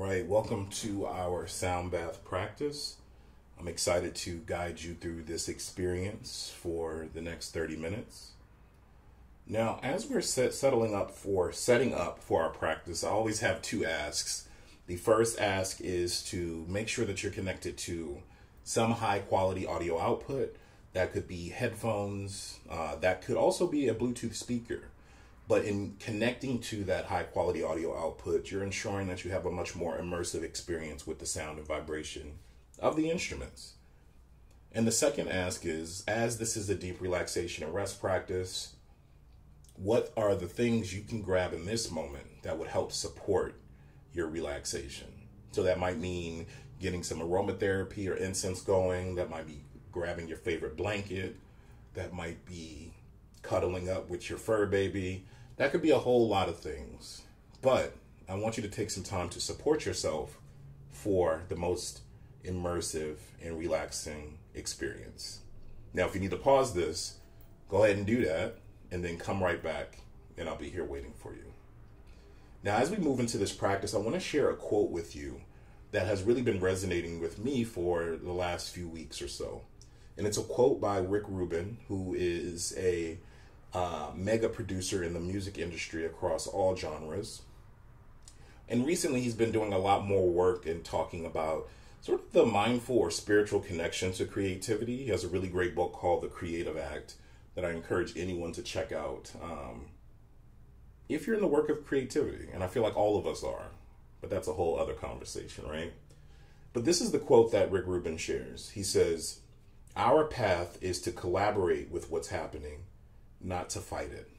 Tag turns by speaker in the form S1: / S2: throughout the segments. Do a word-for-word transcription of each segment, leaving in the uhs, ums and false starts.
S1: right, welcome to our sound bath practice. I'm excited to guide you through this experience for the next thirty minutes. Now, as we're set, settling up for setting up for our practice, I always have two asks. The first ask is to make sure that you're connected to some high quality audio output. That could be headphones, uh, that could also be a Bluetooth speaker. But in connecting to that high quality audio output, you're ensuring that you have a much more immersive experience with the sound and vibration of the instruments. And the second ask is, as this is a deep relaxation and rest practice, what are the things you can grab in this moment that would help support your relaxation? So that might mean getting some aromatherapy or incense going. That might be grabbing your favorite blanket. That might be cuddling up with your fur baby. That could be a whole lot of things. But I want you to take some time to support yourself for the most immersive and relaxing experience. Now, if you need to pause this, go ahead and do that, and then come right back, and I'll be here waiting for you. Now, as we move into this practice, I want to share a quote with you that has really been resonating with me for the last few weeks or so. And it's a quote by Rick Rubin, who is a uh, mega producer in the music industry across all genres. And recently he's been doing a lot more work in talking about sort of the mindful or spiritual connection to creativity. He has a really great book called The Creative Act that I encourage anyone to check out um, if you're in the work of creativity. And I feel like all of us are, but that's a whole other conversation, right? But this is the quote that Rick Rubin shares. He says, "Our path is to collaborate with what's happening, not to fight it.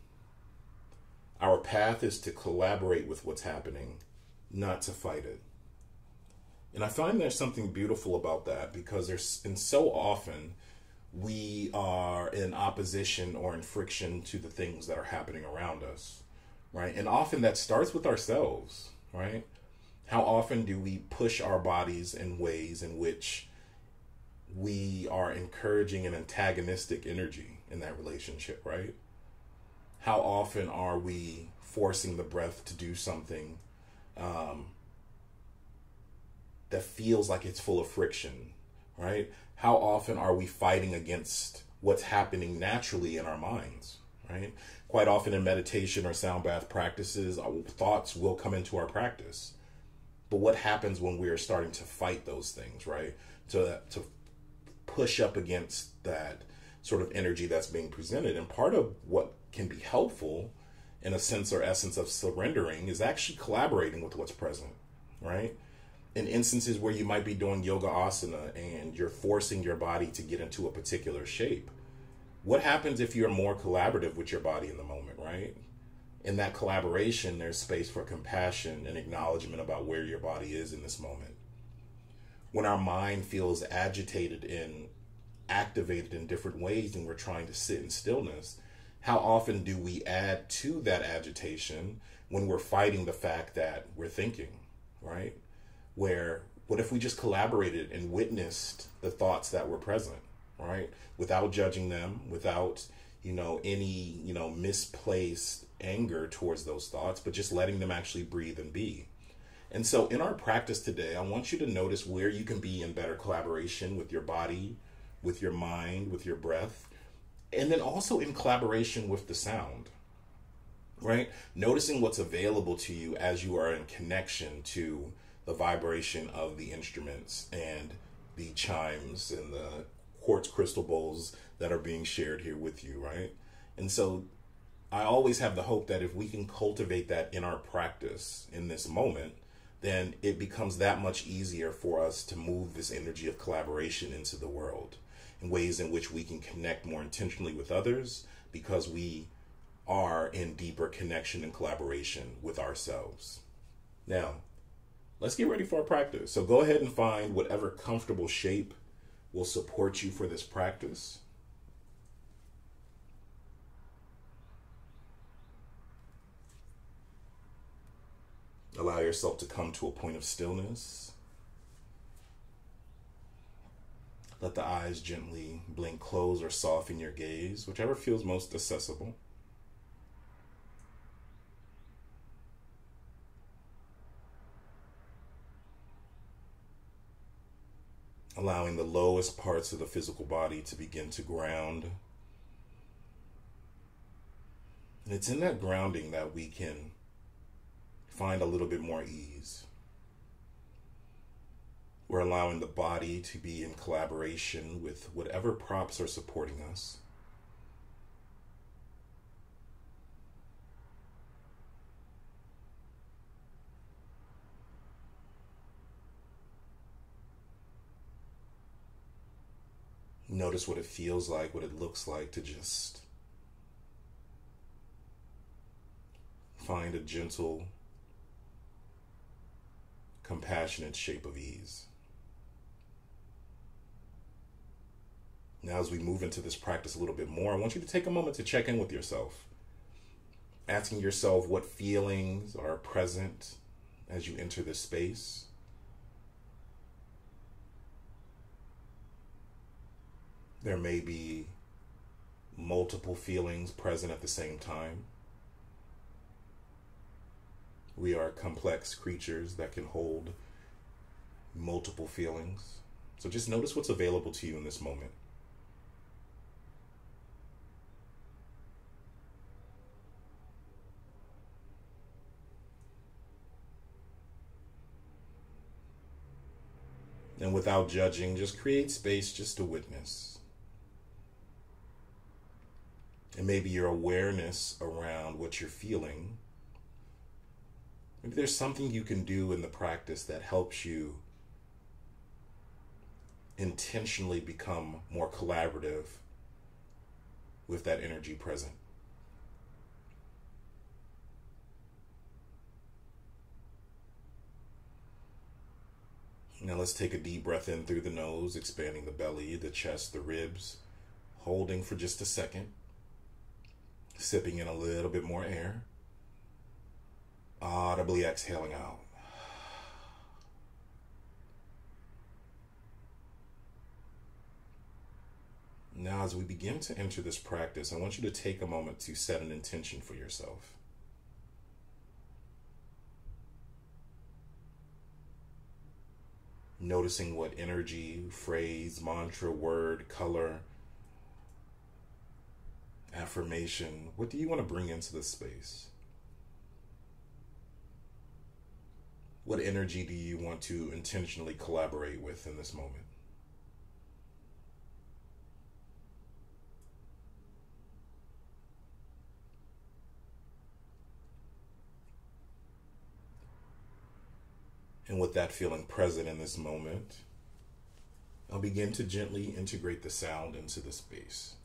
S1: Our path is to collaborate with what's happening, not to fight it." And I find there's something beautiful about that, because there's, and so often we are in opposition or in friction to the things that are happening around us, right? And often that starts with ourselves, right? How often do we push our bodies in ways in which we are encouraging an antagonistic energy in that relationship, right? How often are we forcing the breath to do something um, that feels like it's full of friction, right? How often are we fighting against what's happening naturally in our minds, right? Quite often in meditation or sound bath practices, our thoughts will come into our practice. But what happens when we are starting to fight those things, right? To, to push up against that sort of energy that's being presented. And part of what can be helpful in a sense or essence of surrendering is actually collaborating with what's present, right? In instances where you might be doing yoga asana and you're forcing your body to get into a particular shape, what happens if you're more collaborative with your body in the moment, right? In that collaboration, there's space for compassion and acknowledgement about where your body is in this moment. When our mind feels agitated and activated in different ways and we're trying to sit in stillness, how often do we add to that agitation when we're fighting the fact that we're thinking, right? Where, what if we just collaborated and witnessed the thoughts that were present, right? Without judging them, without, you know, any, you know, misplaced anger towards those thoughts, but just letting them actually breathe and be. And so in our practice today, I want you to notice where you can be in better collaboration with your body, with your mind, with your breath, and then also in collaboration with the sound, right? Noticing what's available to you as you are in connection to the vibration of the instruments and the chimes and the quartz crystal bowls that are being shared here with you, right? And so I always have the hope that if we can cultivate that in our practice in this moment, then it becomes that much easier for us to move this energy of collaboration into the world in ways in which we can connect more intentionally with others, because we are in deeper connection and collaboration with ourselves. Now, let's get ready for our practice. So go ahead and find whatever comfortable shape will support you for this practice. Allow yourself to come to a point of stillness. Let the eyes gently blink close or soften your gaze, whichever feels most accessible. allowing the lowest parts of the physical body to begin to ground. And it's in that grounding that we can find a little bit more ease. We're allowing the body to be in collaboration with whatever props are supporting us. Notice what it feels like, what it looks like to just find a gentle, compassionate shape of ease. Now, as we move into this practice a little bit more, I want you to take a moment to check in with yourself, asking yourself what feelings are present as you enter this space. There may be multiple feelings present at the same time. We are complex creatures that can hold multiple feelings. So just notice what's available to you in this moment. And without judging, just create space just to witness. And maybe your awareness around what you're feeling. Maybe there's something you can do in the practice that helps you intentionally become more collaborative with that energy present. Now let's take a deep breath in through the nose, expanding the belly, the chest, the ribs, holding for just a second, sipping in a little bit more air, audibly exhaling out. Now, as we begin to enter this practice, I want you to take a moment to set an intention for yourself. Noticing what energy, phrase, mantra, word, color, affirmation, what do you want to bring into this space? What energy do you want to intentionally collaborate with in this moment? And with that feeling present in this moment, I'll begin to gently integrate the sound into the space.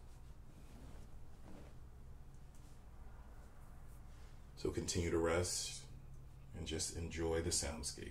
S1: So continue to rest and just enjoy the soundscape.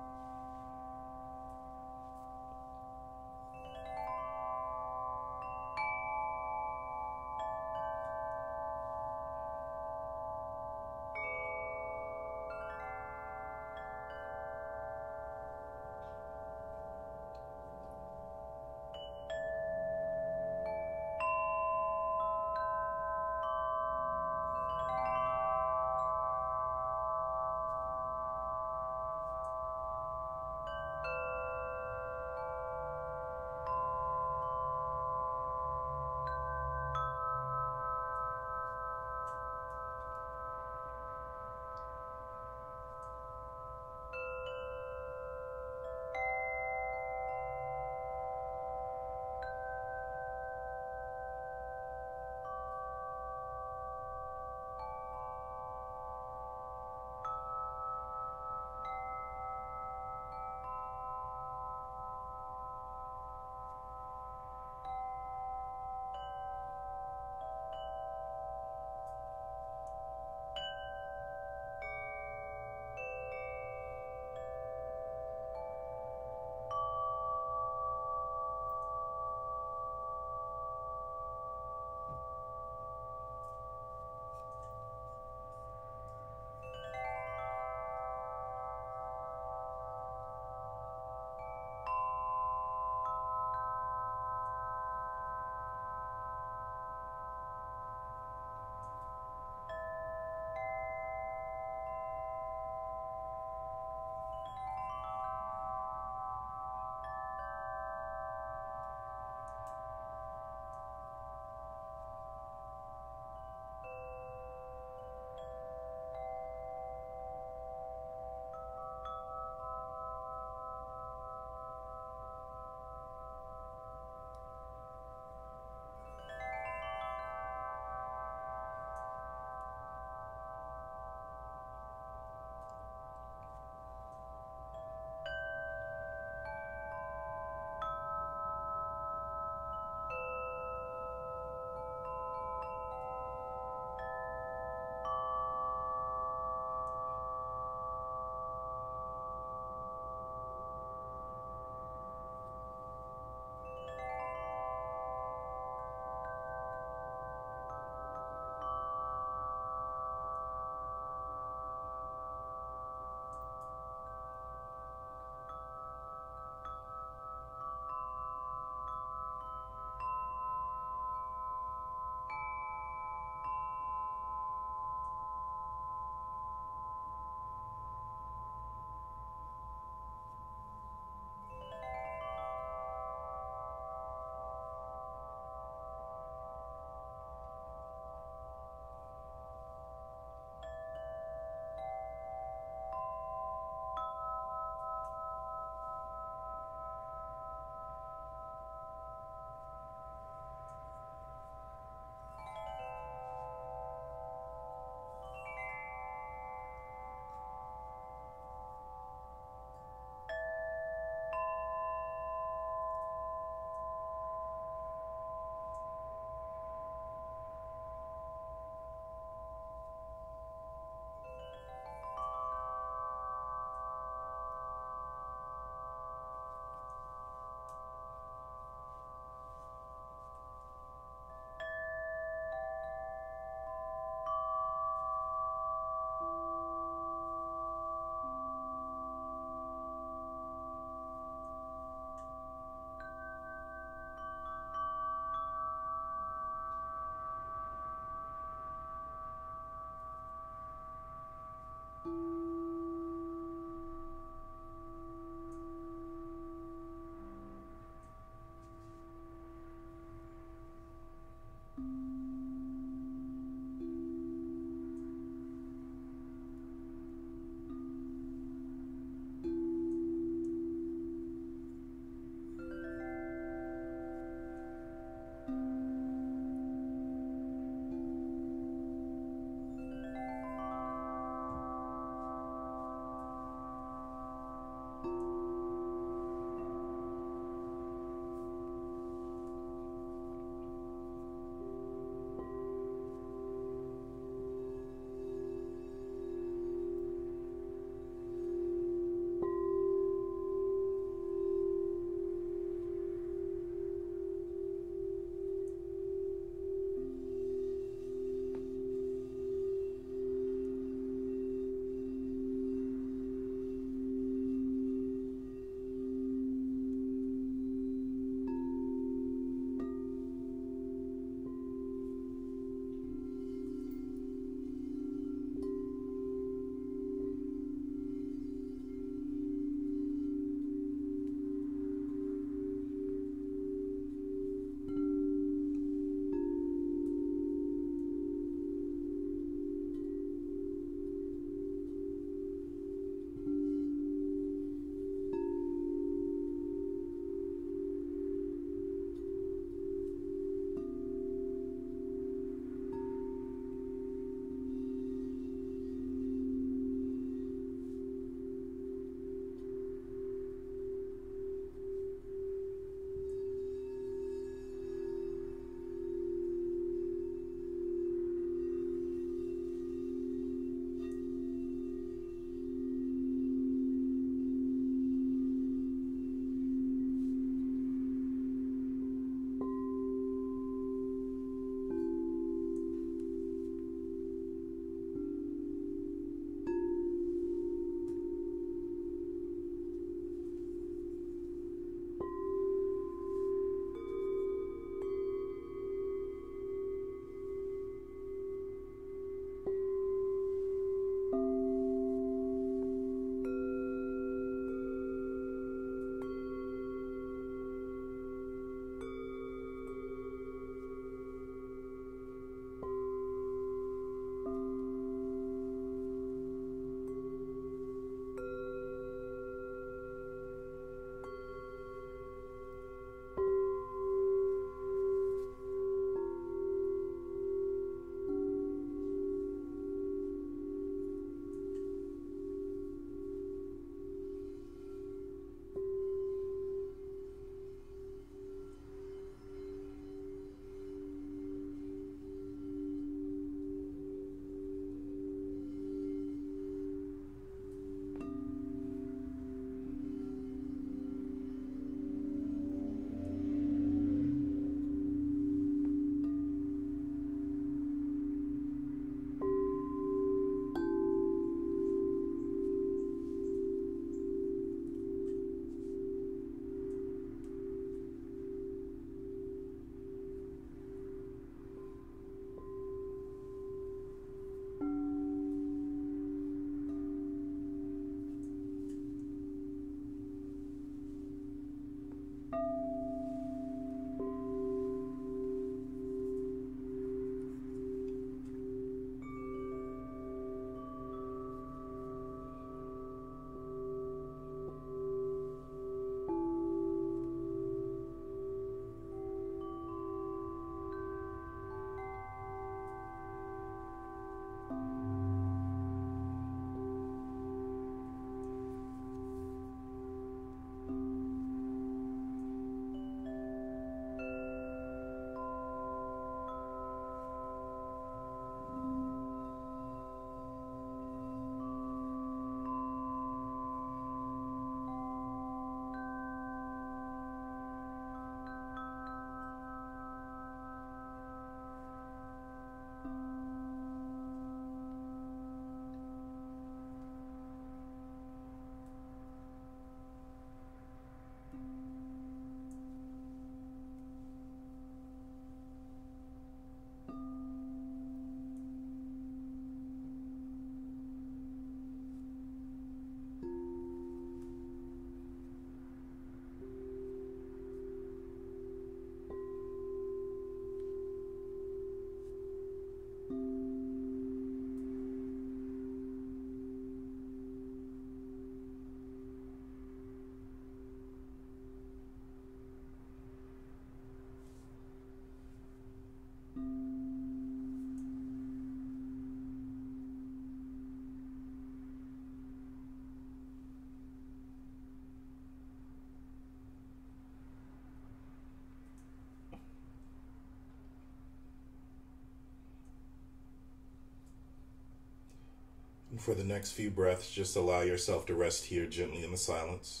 S1: And for the next few breaths, just allow yourself to rest here gently in the silence.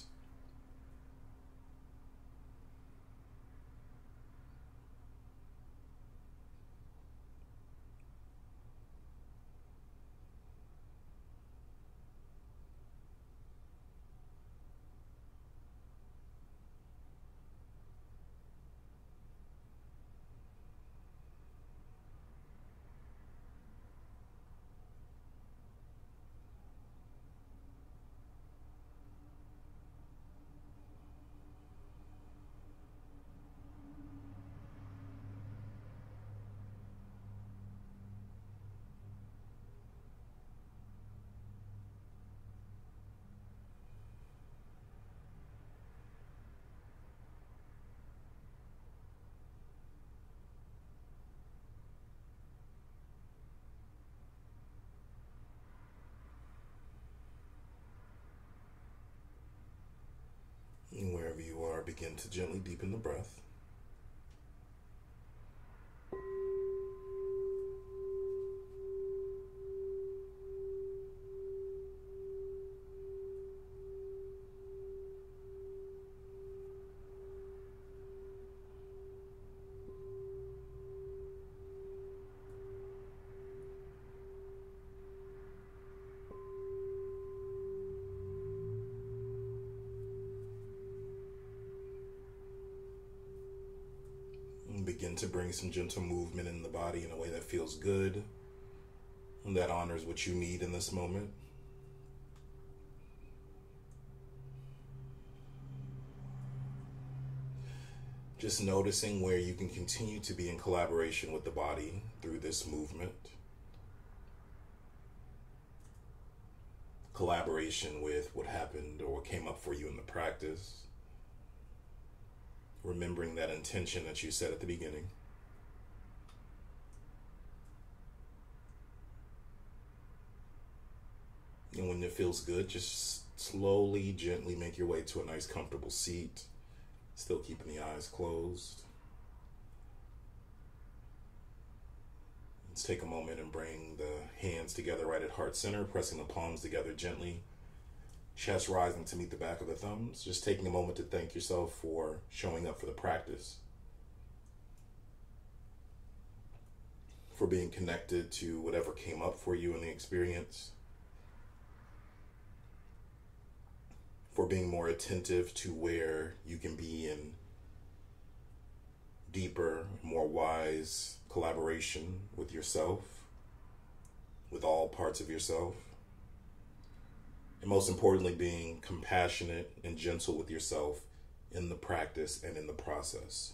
S1: And wherever you are, begin to gently deepen the breath. Begin to bring some gentle movement in the body in a way that feels good and that honors what you need in this moment. Just noticing where you can continue to be in collaboration with the body through this movement. Collaboration with what happened or what came up for you in the practice. Remembering that intention that you set at the beginning. And when it feels good, just slowly, gently make your way to a nice, comfortable seat. Still keeping the eyes closed. Let's take a moment and bring the hands together right at heart center, pressing the palms together gently. Chest rising to meet the back of the thumbs. Just taking a moment to thank yourself for showing up for the practice. For being connected to whatever came up for you in the experience. For being more attentive to where you can be in deeper, more wise collaboration with yourself, with all parts of yourself. And most importantly, being compassionate and gentle with yourself in the practice and in the process.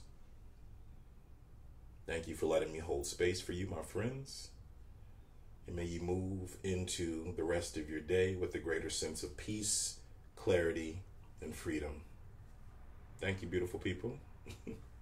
S1: Thank you for letting me hold space for you, my friends. And may you move into the rest of your day with a greater sense of peace, clarity, and freedom. Thank you, beautiful people.